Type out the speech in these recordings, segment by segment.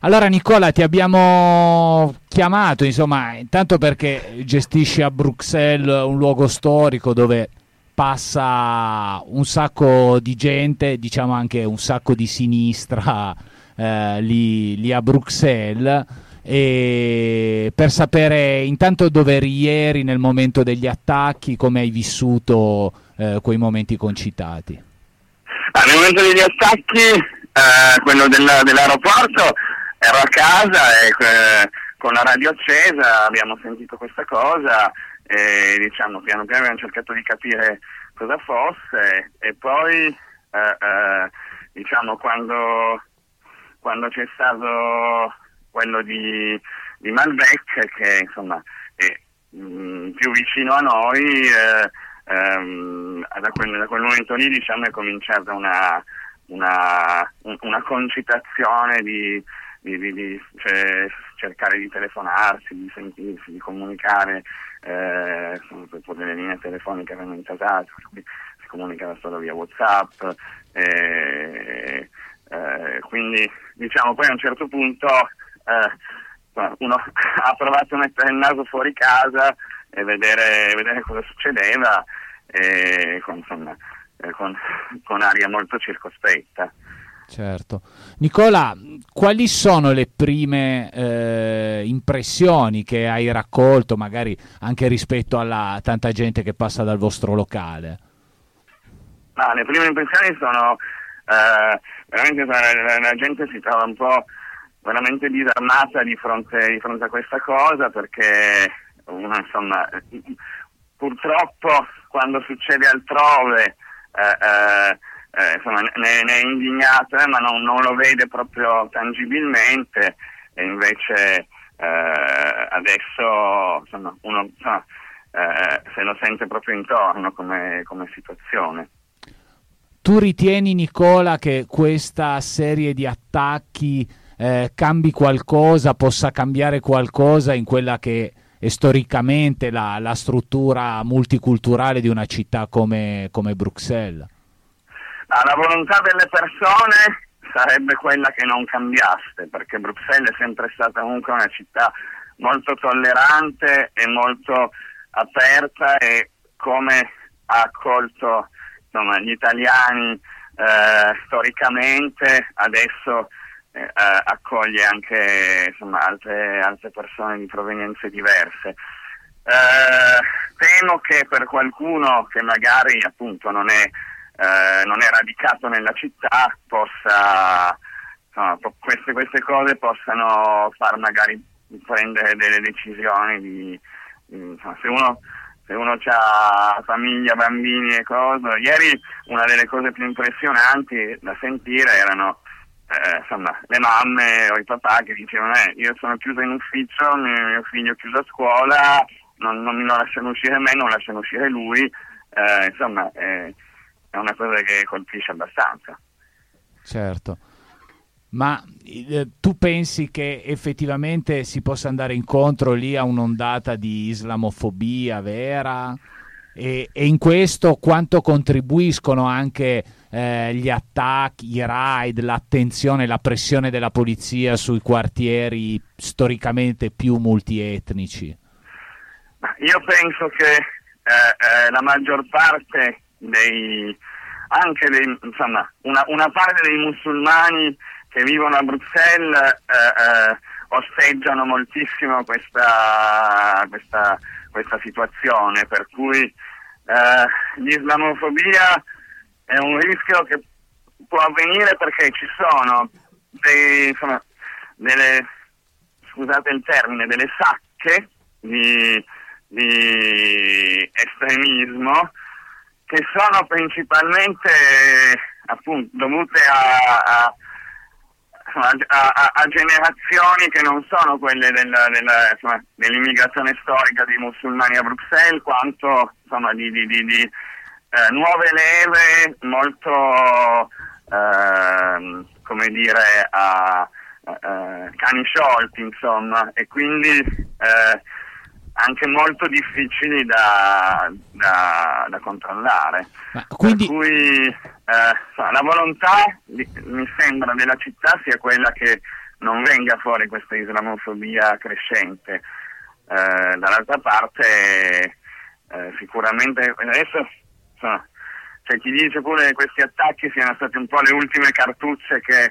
Allora Nicola, ti abbiamo chiamato, insomma, intanto perché gestisci a Bruxelles un luogo storico dove passa un sacco di gente, diciamo anche un sacco di sinistra lì a Bruxelles, e per sapere intanto dove eri ieri nel momento degli attacchi, come hai vissuto quei momenti concitati. Nel momento degli attacchi, quello dell'aeroporto, ero a casa e con la radio accesa abbiamo sentito questa cosa e diciamo piano piano abbiamo cercato di capire cosa fosse e poi diciamo quando c'è stato quello di Malbec, che insomma è più vicino a noi, da quel momento lì diciamo è cominciata una concitazione di cercare di telefonarsi, di sentirsi, di comunicare, poi le linee telefoniche erano intasate, si comunicava solo via WhatsApp, quindi diciamo poi a un certo punto uno ha provato a mettere il naso fuori casa e vedere cosa succedeva con aria molto circospetta. Certo. Nicola, quali sono le prime impressioni che hai raccolto, magari anche rispetto alla tanta gente che passa dal vostro locale? Le prime impressioni sono veramente la gente si trova un po' veramente disarmata di fronte a questa cosa, perché uno insomma purtroppo quando succede altrove insomma ne è indignato, ma non lo vede proprio tangibilmente, e invece adesso insomma uno se lo sente proprio intorno come situazione. Tu ritieni, Nicola, che questa serie di attacchi cambi qualcosa, possa cambiare qualcosa in quella che è storicamente la struttura multiculturale di una città come Bruxelles? La volontà delle persone sarebbe quella che non cambiasse, perché Bruxelles è sempre stata comunque una città molto tollerante e molto aperta, e come ha accolto insomma gli italiani storicamente, adesso accoglie anche insomma altre persone di provenienze diverse. Temo che per qualcuno che magari appunto non è radicato nella città possa queste cose possano far magari prendere delle decisioni se uno ha famiglia, bambini e cose. Ieri una delle cose più impressionanti da sentire erano insomma le mamme o i papà che dicevano io sono chiusa in ufficio, mio figlio è chiuso a scuola, non mi lasciano uscire me, non lasciano uscire lui, insomma è una cosa che colpisce abbastanza. Certo. Ma tu pensi che effettivamente si possa andare incontro lì a un'ondata di islamofobia vera? E in questo quanto contribuiscono anche gli attacchi, i raid, l'attenzione, la pressione della polizia sui quartieri storicamente più multietnici? Io penso che la maggior parte insomma una parte dei musulmani che vivono a Bruxelles osteggiano moltissimo questa situazione, per cui l'islamofobia è un rischio che può avvenire, perché ci sono scusate il termine, delle sacche di estremismo che sono principalmente appunto dovute a generazioni che non sono quelle dell'immigrazione storica dei musulmani a Bruxelles, quanto insomma di nuove leve molto come dire cani sciolti, insomma, e quindi anche molto difficili da controllare. Quindi... Per cui la volontà mi sembra della città sia quella che non venga fuori questa islamofobia crescente. Dall'altra parte sicuramente adesso insomma, c'è chi dice pure che questi attacchi siano stati un po' le ultime cartucce che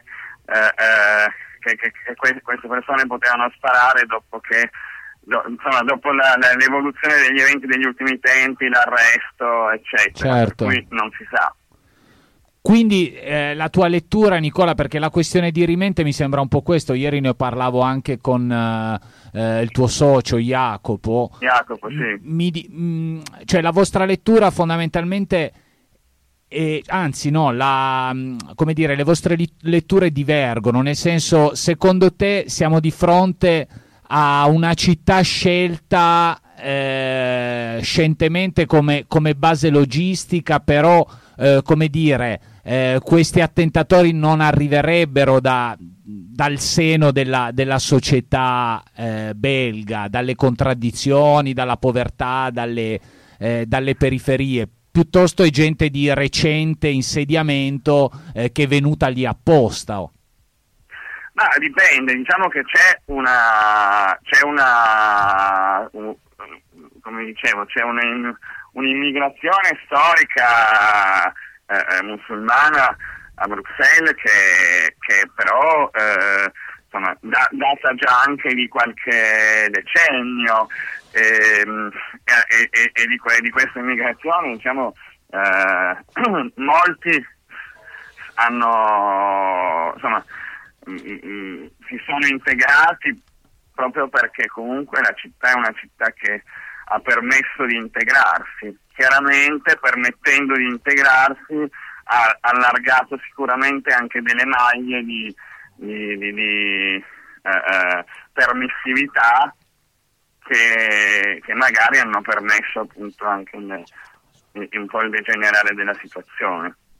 queste persone potevano sparare dopo che dopo l'evoluzione degli eventi degli ultimi tempi, l'arresto eccetera, certo. Per cui non si sa. Quindi la tua lettura, Nicola, perché la questione di rimente mi sembra un po' questo. Ieri ne parlavo anche con il tuo socio Jacopo. Jacopo, sì. Cioè la vostra lettura fondamentalmente, anzi no, come dire, le vostre letture divergono, nel senso, secondo te siamo di fronte a una città scelta scientemente come base logistica, però come dire, questi attentatori non arriverebbero dal seno della società belga, dalle contraddizioni, dalla povertà, dalle periferie, piuttosto è gente di recente insediamento che è venuta lì apposta. Ma dipende, diciamo che come dicevo, c'è un'immigrazione storica musulmana a Bruxelles che però insomma data già anche di qualche decennio, e di questa immigrazione, diciamo, molti hanno, insomma, si sono integrati proprio perché comunque la città è una città che ha permesso di integrarsi. Chiaramente, permettendo di integrarsi, ha allargato sicuramente anche delle maglie di permissività che magari hanno permesso appunto anche un po' il degenerare della situazione.